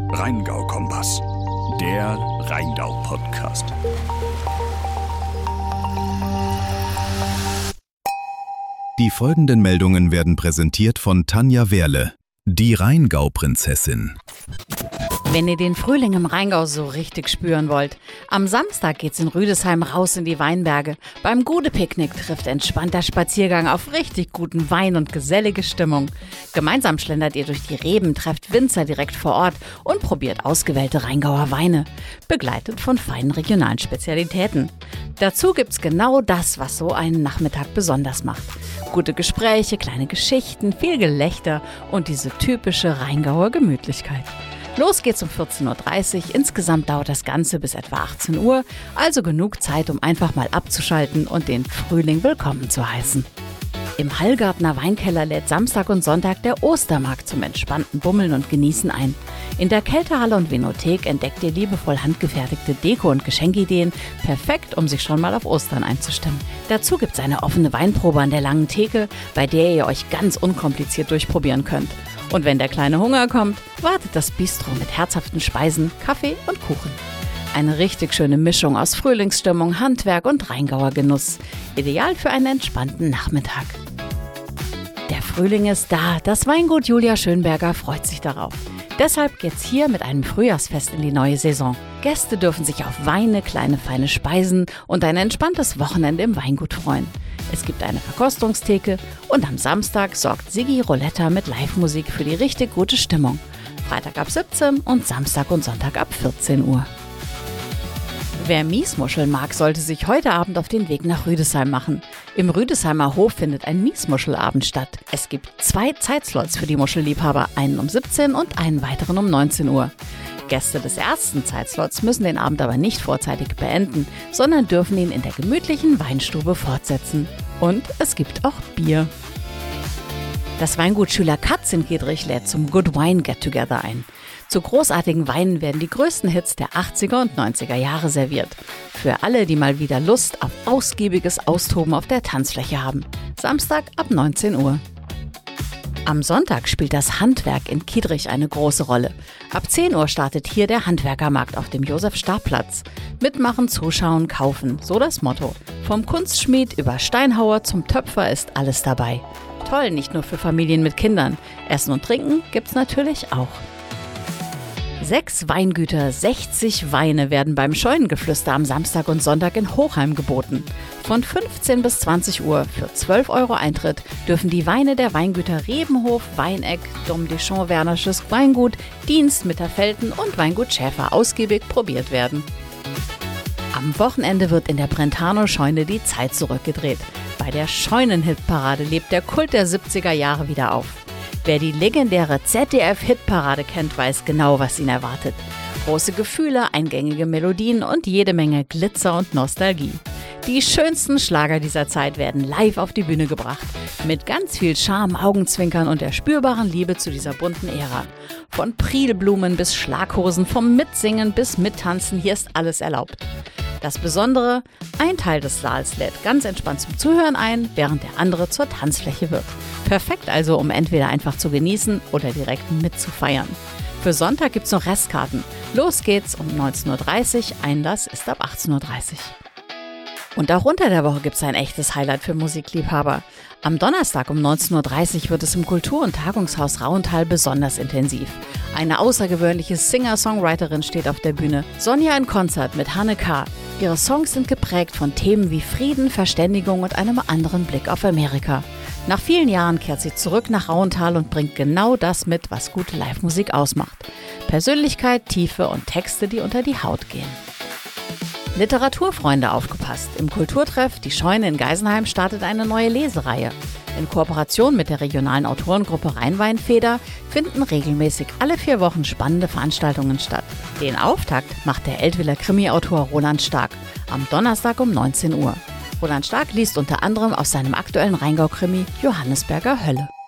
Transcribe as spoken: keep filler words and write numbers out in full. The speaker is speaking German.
Rheingau-Kompass, der Rheingau-Podcast. Die folgenden Meldungen werden präsentiert von Tanja Wehrle, die Rheingau-Prinzessin. Wenn ihr den Frühling im Rheingau so richtig spüren wollt, am Samstag geht's in Rüdesheim raus in die Weinberge. Beim Gude-Picknick trifft entspannter Spaziergang auf richtig guten Wein und gesellige Stimmung. Gemeinsam schlendert ihr durch die Reben, trefft Winzer direkt vor Ort und probiert ausgewählte Rheingauer Weine, begleitet von feinen regionalen Spezialitäten. Dazu gibt's genau das, was so einen Nachmittag besonders macht. Gute Gespräche, kleine Geschichten, viel Gelächter und diese typische Rheingauer Gemütlichkeit. Los geht's um vierzehn Uhr dreißig, insgesamt dauert das Ganze bis etwa achtzehn Uhr, also genug Zeit, um einfach mal abzuschalten und den Frühling willkommen zu heißen. Im Hallgartner Weinkeller lädt Samstag und Sonntag der Ostermarkt zum entspannten Bummeln und Genießen ein. In der Kältehalle und Vinothek entdeckt ihr liebevoll handgefertigte Deko- und Geschenkideen, perfekt, um sich schon mal auf Ostern einzustimmen. Dazu gibt's eine offene Weinprobe an der langen Theke, bei der ihr euch ganz unkompliziert durchprobieren könnt. Und wenn der kleine Hunger kommt, wartet das Bistro mit herzhaften Speisen, Kaffee und Kuchen. Eine richtig schöne Mischung aus Frühlingsstimmung, Handwerk und Rheingauer Genuss. Ideal für einen entspannten Nachmittag. Der Frühling ist da, das Weingut Julia Schönberger freut sich darauf. Deshalb geht's hier mit einem Frühjahrsfest in die neue Saison. Gäste dürfen sich auf Weine, kleine feine Speisen und ein entspanntes Wochenende im Weingut freuen. Es gibt eine Verkostungstheke und am Samstag sorgt Sigi Roletta mit Live-Musik für die richtig gute Stimmung. Freitag ab siebzehn und Samstag und Sonntag ab vierzehn Uhr. Wer Miesmuscheln mag, sollte sich heute Abend auf den Weg nach Rüdesheim machen. Im Rüdesheimer Hof findet ein Miesmuschelabend statt. Es gibt zwei Zeitslots für die Muschelliebhaber, einen um siebzehn und einen weiteren um neunzehn Uhr. Gäste des ersten Zeitslots müssen den Abend aber nicht vorzeitig beenden, sondern dürfen ihn in der gemütlichen Weinstube fortsetzen. Und es gibt auch Bier. Das Weingut Schüler Katz in Giedrich lädt zum Good Wine Get Together ein. Zu großartigen Weinen werden die größten Hits der achtziger und neunziger Jahre serviert. Für alle, die mal wieder Lust auf ausgiebiges Austoben auf der Tanzfläche haben. Samstag ab neunzehn Uhr. Am Sonntag spielt das Handwerk in Kiedrich eine große Rolle. Ab zehn Uhr startet hier der Handwerkermarkt auf dem Josef-Stab-Platz. Mitmachen, zuschauen, kaufen, so das Motto. Vom Kunstschmied über Steinhauer zum Töpfer ist alles dabei. Toll, nicht nur für Familien mit Kindern. Essen und Trinken gibt's natürlich auch. Sechs Weingüter, sechzig Weine werden beim Scheunengeflüster am Samstag und Sonntag in Hochheim geboten. Von fünfzehn bis zwanzig Uhr für zwölf Euro Eintritt dürfen die Weine der Weingüter Rebenhof, Weineck, Dom Deschamps Wernersches Weingut, Dienst Mitterfelten und Weingut Schäfer ausgiebig probiert werden. Am Wochenende wird in der Brentano-Scheune die Zeit zurückgedreht. Bei der Scheunenhitparade lebt der Kult der siebziger Jahre wieder auf. Wer die legendäre Z D F-Hitparade kennt, weiß genau, was ihn erwartet. Große Gefühle, eingängige Melodien und jede Menge Glitzer und Nostalgie. Die schönsten Schlager dieser Zeit werden live auf die Bühne gebracht. Mit ganz viel Charme, Augenzwinkern und der spürbaren Liebe zu dieser bunten Ära. Von Prilblumen bis Schlaghosen, vom Mitsingen bis Mittanzen, hier ist alles erlaubt. Das Besondere, ein Teil des Saals lädt ganz entspannt zum Zuhören ein, während der andere zur Tanzfläche wird. Perfekt also, um entweder einfach zu genießen oder direkt mitzufeiern. Für Sonntag gibt's noch Restkarten. Los geht's um neunzehn Uhr dreißig, Einlass ist ab achtzehn Uhr dreißig. Und auch unter der Woche gibt's ein echtes Highlight für Musikliebhaber. Am Donnerstag um neunzehn Uhr dreißig wird es im Kultur- und Tagungshaus Rauental besonders intensiv. Eine außergewöhnliche Singer-Songwriterin steht auf der Bühne. Sonja in Konzert mit Hanne K. Ihre Songs sind geprägt von Themen wie Frieden, Verständigung und einem anderen Blick auf Amerika. Nach vielen Jahren kehrt sie zurück nach Rauental und bringt genau das mit, was gute Live-Musik ausmacht. Persönlichkeit, Tiefe und Texte, die unter die Haut gehen. Literaturfreunde, aufgepasst! Im Kulturtreff Die Scheune in Geisenheim startet eine neue Lesereihe. In Kooperation mit der regionalen Autorengruppe Rheinweinfeder finden regelmäßig alle vier Wochen spannende Veranstaltungen statt. Den Auftakt macht der Eltwiler Krimi-Autor Roland Stark am Donnerstag um neunzehn Uhr. Roland Stark liest unter anderem aus seinem aktuellen Rheingau-Krimi Johannesberger Hölle.